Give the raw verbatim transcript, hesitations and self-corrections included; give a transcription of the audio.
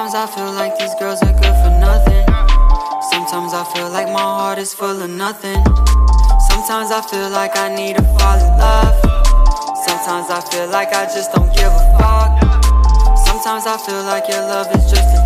Sometimes I feel like these girls are good for nothing. Sometimes I feel like my heart is full of nothing. Sometimes I feel like I need to fall in love. Sometimes I feel like I just don't give a fuck. Sometimes I feel like your love is just a